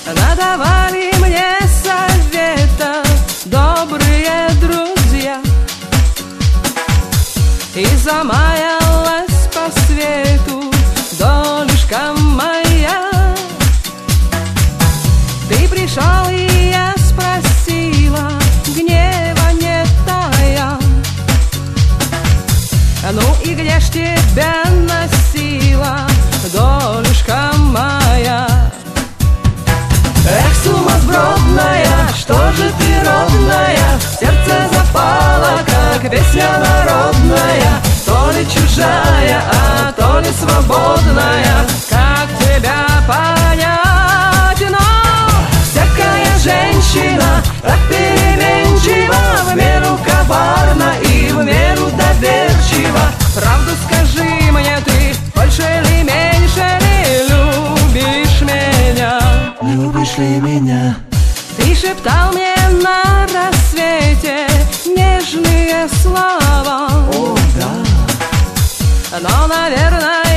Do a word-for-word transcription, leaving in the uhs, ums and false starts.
надавали мне совета добрые друзья, и замаялась по свету долюшка моя. Ты пришел, и я спросила, гнева не тая: ну и где ж тебя носила, долюшка моя? Эх, сумасбродная, что же ты родная, сердце запало, как песня народная, то ли чужая, а то ли свободная. Как тебя понять? Но всякая женщина так переменчива, в меру коварна и в меру доверчива. Правду скажи мне ты, больше ли, меньше ли любишь меня? Любишь ли меня? Ты шептал мне на рассвете нежные слова. О, да. Но, наверное,